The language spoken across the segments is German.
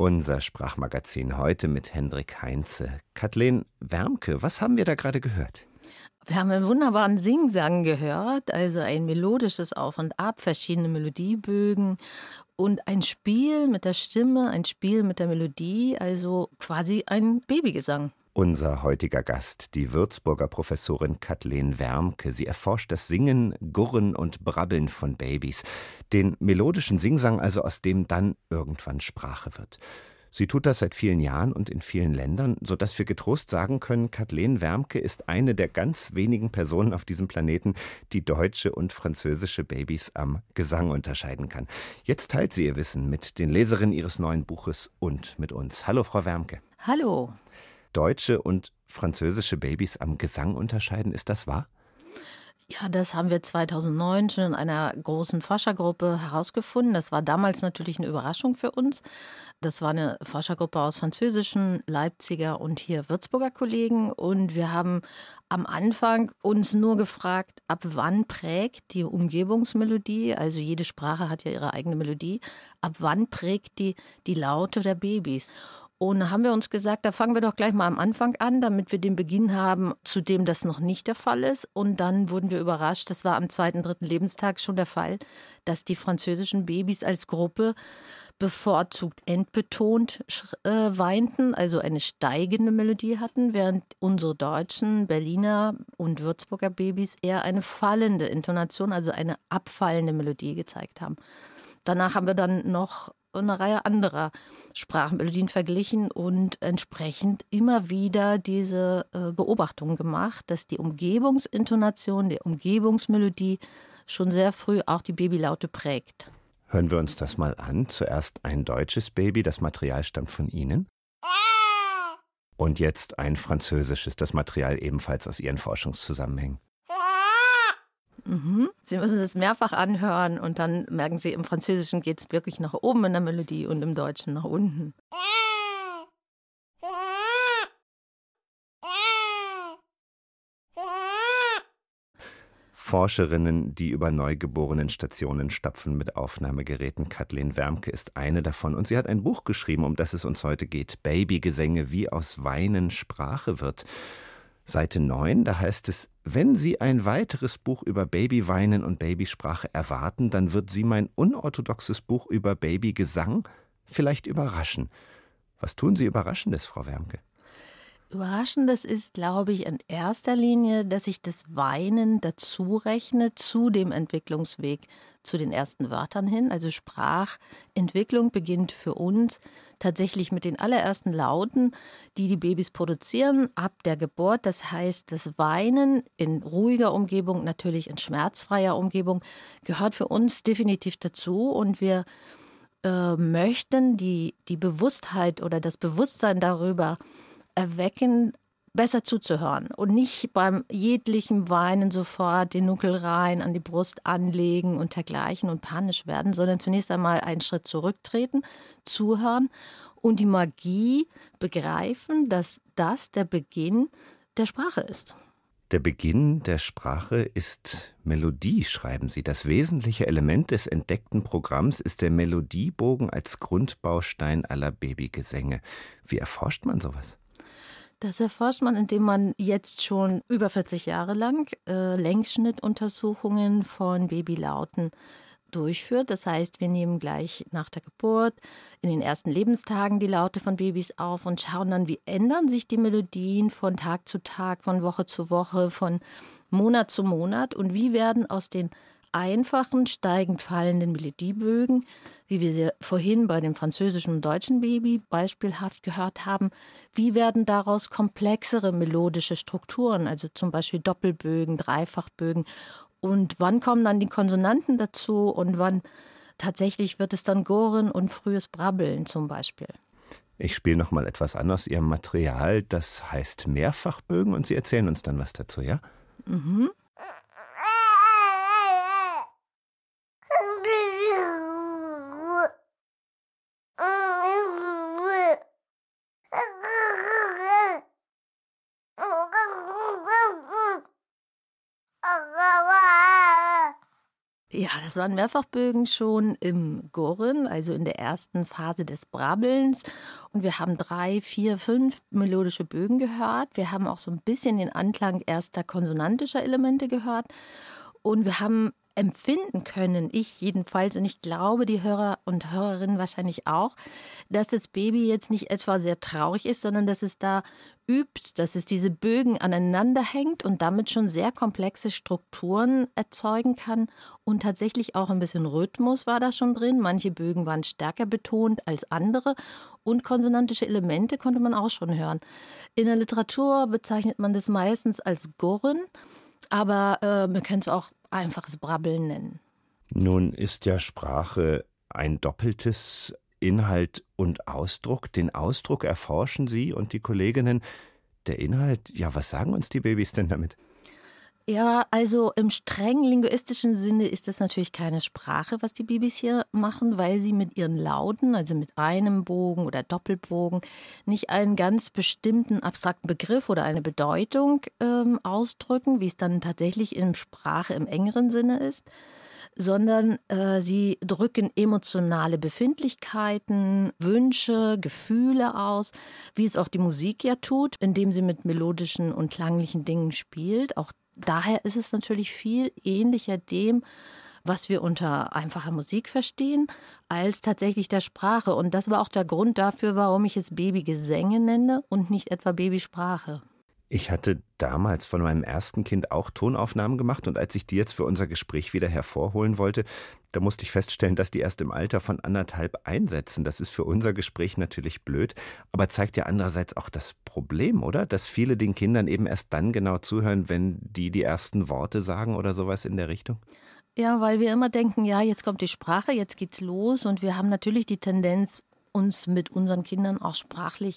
Unser Sprachmagazin heute mit Hendrik Heinze. Kathleen Wermke, was haben wir da gerade gehört? Wir haben einen wunderbaren Singsang gehört, also ein melodisches Auf und Ab, verschiedene Melodiebögen und ein Spiel mit der Stimme, ein Spiel mit der Melodie, also quasi ein Babygesang. Unser heutiger Gast, die Würzburger Professorin Kathleen Wermke. Sie erforscht das Singen, Gurren und Brabbeln von Babys. Den melodischen Singsang, also aus dem dann irgendwann Sprache wird. Sie tut das seit vielen Jahren und in vielen Ländern, sodass wir getrost sagen können, Kathleen Wermke ist eine der ganz wenigen Personen auf diesem Planeten, die deutsche und französische Babys am Gesang unterscheiden kann. Jetzt teilt sie ihr Wissen mit den Leserinnen ihres neuen Buches und mit uns. Hallo, Frau Wermke. Hallo. Deutsche und französische Babys am Gesang unterscheiden, ist das wahr? Ja, das haben wir 2009 schon in einer großen Forschergruppe herausgefunden. Das war damals natürlich eine Überraschung für uns. Das war eine Forschergruppe aus französischen, Leipziger und hier Würzburger Kollegen. Und wir haben am Anfang uns nur gefragt, ab wann prägt die Umgebungsmelodie, also jede Sprache hat ja ihre eigene Melodie, ab wann prägt die Laute der Babys? Und da haben wir uns gesagt, da fangen wir doch gleich mal am Anfang an, damit wir den Beginn haben, zu dem das noch nicht der Fall ist. Und dann wurden wir überrascht, das war am 2., 3. Lebenstag schon der Fall, dass die französischen Babys als Gruppe bevorzugt endbetont weinten, also eine steigende Melodie hatten, während unsere deutschen, Berliner und Würzburger Babys eher eine fallende Intonation, also eine abfallende Melodie gezeigt haben. Danach haben wir dann noch eine Reihe anderer Sprachmelodien verglichen und entsprechend immer wieder diese Beobachtungen gemacht, dass die Umgebungsintonation, die Umgebungsmelodie schon sehr früh auch die Babylaute prägt. Hören wir uns das mal an. Zuerst ein deutsches Baby, das Material stammt von Ihnen. Und jetzt ein französisches, das Material ebenfalls aus Ihren Forschungszusammenhängen. Sie müssen es mehrfach anhören und dann merken Sie, im Französischen geht es wirklich nach oben in der Melodie und im Deutschen nach unten. Forscherinnen, die über Neugeborenenstationen stapfen mit Aufnahmegeräten. Kathleen Wermke ist eine davon. Und sie hat ein Buch geschrieben, um das es uns heute geht. Babygesänge, wie aus Weinen Sprache wird. Seite 9, da heißt es, wenn Sie ein weiteres Buch über Babyweinen und Babysprache erwarten, dann wird Sie mein unorthodoxes Buch über Babygesang vielleicht überraschen. Was tun Sie Überraschendes, Frau Wermke? Überraschendes ist, glaube ich, in erster Linie, dass ich das Weinen dazu rechne zu dem Entwicklungsweg zu den ersten Wörtern hin. Also Sprachentwicklung beginnt für uns tatsächlich mit den allerersten Lauten, die die Babys produzieren, ab der Geburt. Das heißt, das Weinen in ruhiger Umgebung, natürlich in schmerzfreier Umgebung, gehört für uns definitiv dazu. Und wir möchten die Bewusstheit oder das Bewusstsein darüber erwecken, besser zuzuhören und nicht beim jeglichen Weinen sofort den Nuckel rein an die Brust anlegen und dergleichen und panisch werden, sondern zunächst einmal einen Schritt zurücktreten, zuhören und die Magie begreifen, dass das der Beginn der Sprache ist. Der Beginn der Sprache ist Melodie, schreiben Sie. Das wesentliche Element des entdeckten Programms ist der Melodiebogen als Grundbaustein aller Babygesänge. Wie erforscht man sowas? Das erforscht man, indem man jetzt schon über 40 Jahre lang Längsschnittuntersuchungen von Babylauten durchführt. Das heißt, wir nehmen gleich nach der Geburt in den ersten Lebenstagen die Laute von Babys auf und schauen dann, wie ändern sich die Melodien von Tag zu Tag, von Woche zu Woche, von Monat zu Monat und wie werden aus den einfachen, steigend fallenden Melodiebögen, wie wir sie vorhin bei dem französischen und deutschen Baby beispielhaft gehört haben, wie werden daraus komplexere melodische Strukturen, also zum Beispiel Doppelbögen, Dreifachbögen und wann kommen dann die Konsonanten dazu und wann tatsächlich wird es dann Gurren und frühes Brabbeln zum Beispiel. Ich spiele noch mal etwas an aus Ihrem Material, das heißt Mehrfachbögen und Sie erzählen uns dann was dazu, ja? Mhm. Ja, das waren Mehrfachbögen schon im Gurren, also in der ersten Phase des Brabbelns. Und wir haben 3, 4, 5 melodische Bögen gehört. Wir haben auch so ein bisschen den Anklang erster konsonantischer Elemente gehört. Und wir haben empfinden können, ich jedenfalls, und ich glaube, die Hörer und Hörerinnen wahrscheinlich auch, dass das Baby jetzt nicht etwa sehr traurig ist, sondern dass es da übt, dass es diese Bögen aneinander hängt und damit schon sehr komplexe Strukturen erzeugen kann. Und tatsächlich auch ein bisschen Rhythmus war da schon drin. Manche Bögen waren stärker betont als andere. Und konsonantische Elemente konnte man auch schon hören. In der Literatur bezeichnet man das meistens als Gurren. Aber man kann es auch einfaches Brabbeln nennen. Nun ist ja Sprache ein doppeltes Inhalt und Ausdruck. Den Ausdruck erforschen Sie und die Kolleginnen. Der Inhalt, ja, was sagen uns die Babys denn damit? Ja, also im streng linguistischen Sinne ist das natürlich keine Sprache, was die Babys hier machen, weil sie mit ihren Lauten, also mit einem Bogen oder Doppelbogen, nicht einen ganz bestimmten abstrakten Begriff oder eine Bedeutung ausdrücken, wie es dann tatsächlich in Sprache im engeren Sinne ist, sondern sie drücken emotionale Befindlichkeiten, Wünsche, Gefühle aus, wie es auch die Musik ja tut, indem sie mit melodischen und klanglichen Dingen spielt. Auch daher ist es natürlich viel ähnlicher dem, was wir unter einfacher Musik verstehen, als tatsächlich der Sprache. Und das war auch der Grund dafür, warum ich es Babygesänge nenne und nicht etwa Babysprache. Ich hatte damals von meinem ersten Kind auch Tonaufnahmen gemacht und als ich die jetzt für unser Gespräch wieder hervorholen wollte, da musste ich feststellen, dass die erst im Alter von 1,5 einsetzen. Das ist für unser Gespräch natürlich blöd, aber zeigt ja andererseits auch das Problem, oder? Dass viele den Kindern eben erst dann genau zuhören, wenn die ersten Worte sagen oder sowas in der Richtung. Ja, weil wir immer denken, ja, jetzt kommt die Sprache, jetzt geht's los und wir haben natürlich die Tendenz, uns mit unseren Kindern auch sprachlich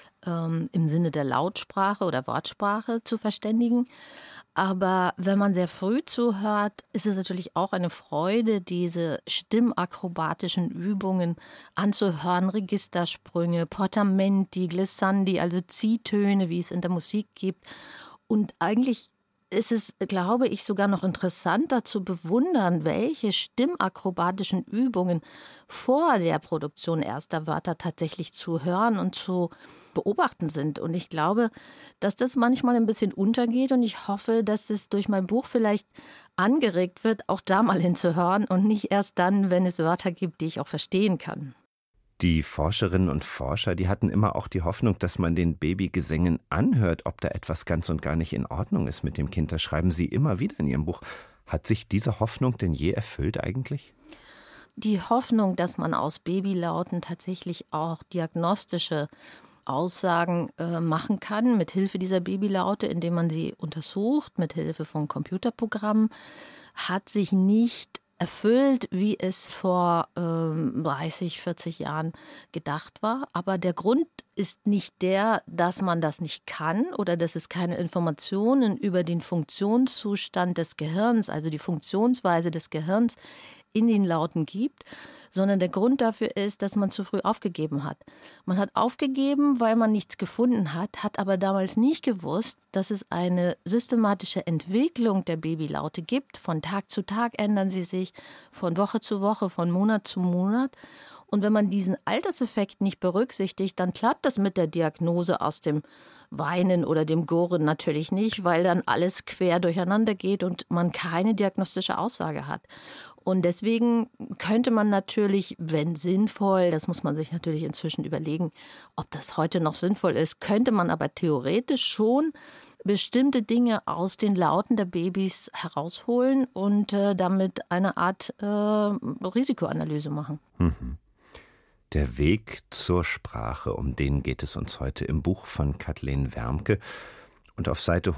im Sinne der Lautsprache oder Wortsprache zu verständigen. Aber wenn man sehr früh zuhört, ist es natürlich auch eine Freude, diese stimmakrobatischen Übungen anzuhören. Registersprünge, Portamenti, Glissandi, also Ziehtöne, wie es in der Musik gibt. Und eigentlich ist es, glaube ich, sogar noch interessanter zu bewundern, welche stimmakrobatischen Übungen vor der Produktion erster Wörter tatsächlich zu hören und zu beobachten sind. Und ich glaube, dass das manchmal ein bisschen untergeht und ich hoffe, dass es durch mein Buch vielleicht angeregt wird, auch da mal hinzuhören und nicht erst dann, wenn es Wörter gibt, die ich auch verstehen kann. Die Forscherinnen und Forscher, die hatten immer auch die Hoffnung, dass man den Babygesängen anhört, ob da etwas ganz und gar nicht in Ordnung ist mit dem Kind. Das schreiben Sie immer wieder in Ihrem Buch. Hat sich diese Hoffnung denn je erfüllt eigentlich? Die Hoffnung, dass man aus Babylauten tatsächlich auch diagnostische Aussagen machen kann, mit Hilfe dieser Babylaute, indem man sie untersucht, mit Hilfe von Computerprogrammen, hat sich nicht erfüllt, wie es vor 30, 40 Jahren gedacht war. Aber der Grund ist nicht der, dass man das nicht kann oder dass es keine Informationen über den Funktionszustand des Gehirns, also die Funktionsweise des Gehirns in den Lauten gibt, sondern der Grund dafür ist, dass man zu früh aufgegeben hat. Man hat aufgegeben, weil man nichts gefunden hat aber damals nicht gewusst, dass es eine systematische Entwicklung der Babylaute gibt. Von Tag zu Tag ändern sie sich, von Woche zu Woche, von Monat zu Monat. Und wenn man diesen Alterseffekt nicht berücksichtigt, dann klappt das mit der Diagnose aus dem Weinen oder dem Gurren natürlich nicht, weil dann alles quer durcheinander geht und man keine diagnostische Aussage hat. Und deswegen könnte man natürlich, wenn sinnvoll, das muss man sich natürlich inzwischen überlegen, ob das heute noch sinnvoll ist, könnte man aber theoretisch schon bestimmte Dinge aus den Lauten der Babys herausholen und damit eine Art Risikoanalyse machen. Mhm. Der Weg zur Sprache, um den geht es uns heute im Buch von Kathleen Wermke. Und auf Seite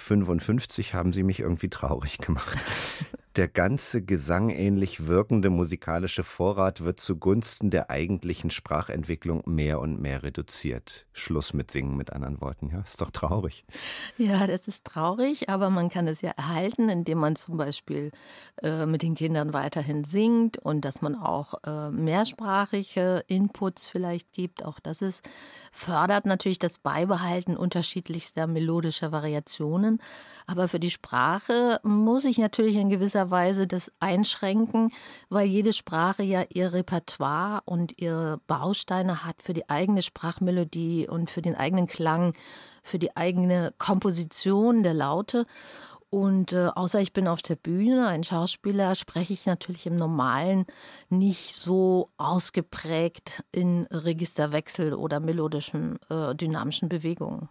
155 haben Sie mich irgendwie traurig gemacht. Der ganze gesangähnlich wirkende musikalische Vorrat wird zugunsten der eigentlichen Sprachentwicklung mehr und mehr reduziert. Schluss mit Singen, mit anderen Worten. Ja, ist doch traurig. Ja, das ist traurig, aber man kann es ja erhalten, indem man zum Beispiel mit den Kindern weiterhin singt und dass man auch mehrsprachige Inputs vielleicht gibt. Auch das fördert natürlich das Beibehalten unterschiedlichster melodischer Variationen. Aber für die Sprache muss ich natürlich in gewisser gewisserweise das einschränken, weil jede Sprache ja ihr Repertoire und ihre Bausteine hat für die eigene Sprachmelodie und für den eigenen Klang, für die eigene Komposition der Laute. Und außer ich bin auf der Bühne, ein Schauspieler, spreche ich natürlich im Normalen nicht so ausgeprägt in Registerwechsel oder melodischen, dynamischen Bewegungen.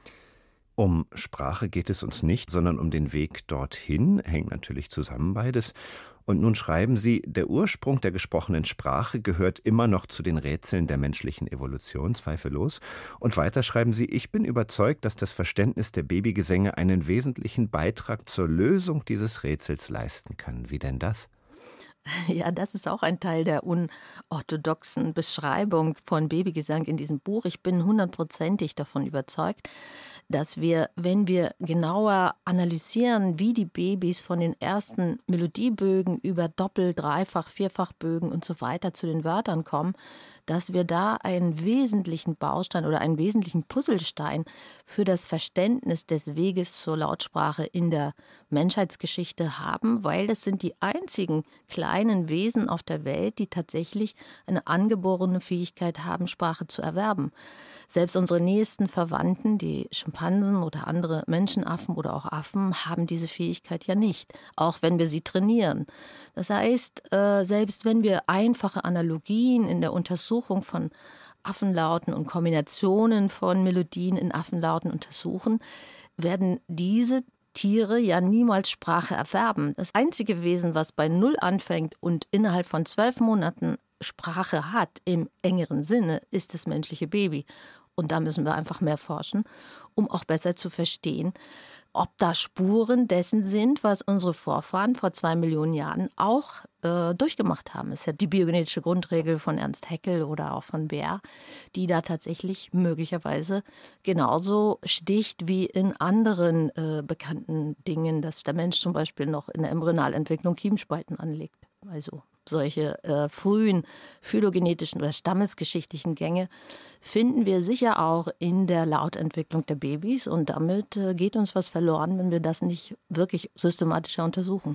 Um Sprache geht es uns nicht, sondern um den Weg dorthin, hängt natürlich zusammen beides. Und nun schreiben Sie, der Ursprung der gesprochenen Sprache gehört immer noch zu den Rätseln der menschlichen Evolution, zweifellos. Und weiter schreiben Sie, ich bin überzeugt, dass das Verständnis der Babygesänge einen wesentlichen Beitrag zur Lösung dieses Rätsels leisten kann. Wie denn das? Ja, das ist auch ein Teil der unorthodoxen Beschreibung von Babygesang in diesem Buch. Ich bin 100%ig davon überzeugt, dass wir, wenn wir genauer analysieren, wie die Babys von den ersten Melodiebögen über Doppel-, Dreifach-, Vierfachbögen und so weiter zu den Wörtern kommen, dass wir da einen wesentlichen Baustein oder einen wesentlichen Puzzlestein für das Verständnis des Weges zur Lautsprache in der Menschheitsgeschichte haben, weil das sind die einzigen kleinen Wesen auf der Welt, die tatsächlich eine angeborene Fähigkeit haben, Sprache zu erwerben. Selbst unsere nächsten Verwandten, die Schimpansen oder andere Menschenaffen oder auch Affen, haben diese Fähigkeit ja nicht, auch wenn wir sie trainieren. Das heißt, selbst wenn wir einfache Analogien in der Untersuchung von Affenlauten und Kombinationen von Melodien in Affenlauten untersuchen, werden diese Tiere ja niemals Sprache erwerben. Das einzige Wesen, was bei Null anfängt und innerhalb von 12 Monaten Sprache hat, im engeren Sinne, ist das menschliche Baby. Und da müssen wir einfach mehr forschen, um auch besser zu verstehen, ob da Spuren dessen sind, was unsere Vorfahren vor 2 Millionen Jahren auch durchgemacht haben. Das ist ja die biogenetische Grundregel von Ernst Haeckel oder auch von Baer, die da tatsächlich möglicherweise genauso sticht wie in anderen bekannten Dingen, dass der Mensch zum Beispiel noch in der Embryonalentwicklung Kiemenspalten anlegt. Also solche frühen phylogenetischen oder stammesgeschichtlichen Gänge finden wir sicher auch in der Lautentwicklung der Babys. Und damit geht uns was verloren, wenn wir das nicht wirklich systematischer untersuchen.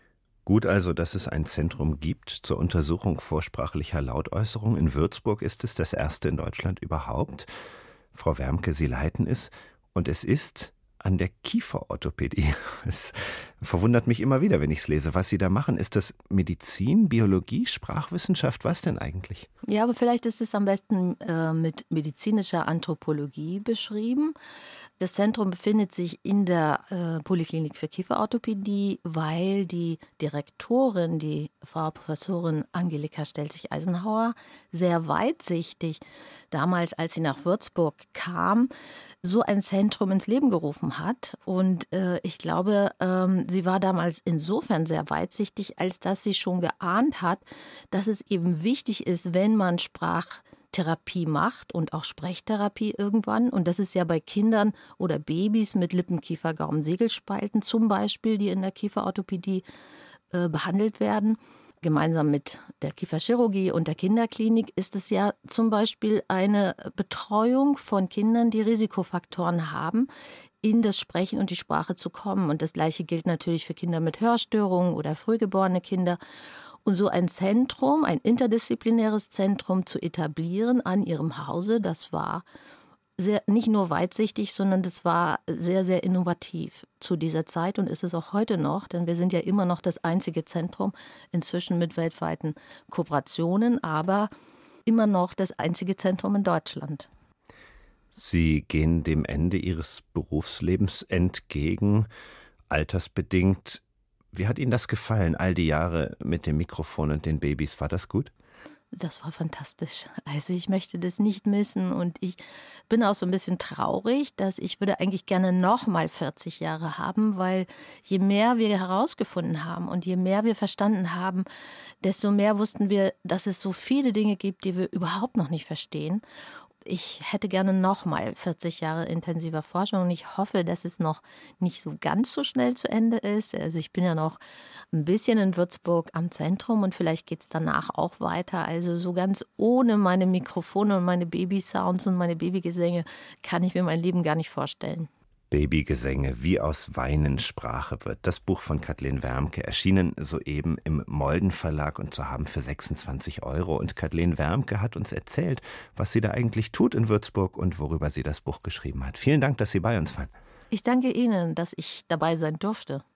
Gut also, dass es ein Zentrum gibt zur Untersuchung vorsprachlicher Lautäußerung. In Würzburg ist es das erste in Deutschland überhaupt. Frau Wermke, Sie leiten es. Und es ist an der Kieferorthopädie. Es verwundert mich immer wieder, wenn ich es lese, was Sie da machen. Ist das Medizin, Biologie, Sprachwissenschaft? Was denn eigentlich? Ja, aber vielleicht ist es am besten mit medizinischer Anthropologie beschrieben. Das Zentrum befindet sich in der Poliklinik für Kieferorthopädie, weil die Direktorin, die Frau Professorin Angelika Stelzig-Eisenhauer, sehr weitsichtig damals, als sie nach Würzburg kam, so ein Zentrum ins Leben gerufen hat. Und ich glaube, sie war damals insofern sehr weitsichtig, als dass sie schon geahnt hat, dass es eben wichtig ist, wenn man Sprachtherapie macht und auch Sprechtherapie irgendwann. Und das ist ja bei Kindern oder Babys mit Lippen-, Kiefer-, Gaumen-, Segelspalten zum Beispiel, die in der Kieferorthopädie behandelt werden. Gemeinsam mit der Kieferchirurgie und der Kinderklinik ist es ja zum Beispiel eine Betreuung von Kindern, die Risikofaktoren haben, in das Sprechen und die Sprache zu kommen. Und das Gleiche gilt natürlich für Kinder mit Hörstörungen oder frühgeborene Kinder. Und so ein Zentrum, ein interdisziplinäres Zentrum zu etablieren an ihrem Hause, das war nicht nur weitsichtig, sondern das war sehr, sehr innovativ zu dieser Zeit und ist es auch heute noch, denn wir sind ja immer noch das einzige Zentrum, inzwischen mit weltweiten Kooperationen, aber immer noch das einzige Zentrum in Deutschland. Sie gehen dem Ende Ihres Berufslebens entgegen, altersbedingt. Wie hat Ihnen das gefallen, all die Jahre mit dem Mikrofon und den Babys? War das gut? Das war fantastisch. Also ich möchte das nicht missen und ich bin auch so ein bisschen traurig, dass ich würde eigentlich gerne noch mal 40 Jahre haben, weil je mehr wir herausgefunden haben und je mehr wir verstanden haben, desto mehr wussten wir, dass es so viele Dinge gibt, die wir überhaupt noch nicht verstehen. Ich hätte gerne noch mal 40 Jahre intensiver Forschung und ich hoffe, dass es noch nicht so ganz so schnell zu Ende ist. Also ich bin ja noch ein bisschen in Würzburg am Zentrum und vielleicht geht es danach auch weiter. Also so ganz ohne meine Mikrofone und meine Babysounds und meine Babygesänge kann ich mir mein Leben gar nicht vorstellen. Babygesänge, wie aus Weinen Sprache wird. Das Buch von Kathleen Wermke, erschienen soeben im Molden Verlag und zu haben für 26 €. Und Kathleen Wermke hat uns erzählt, was sie da eigentlich tut in Würzburg und worüber sie das Buch geschrieben hat. Vielen Dank, dass Sie bei uns waren. Ich danke Ihnen, dass ich dabei sein durfte.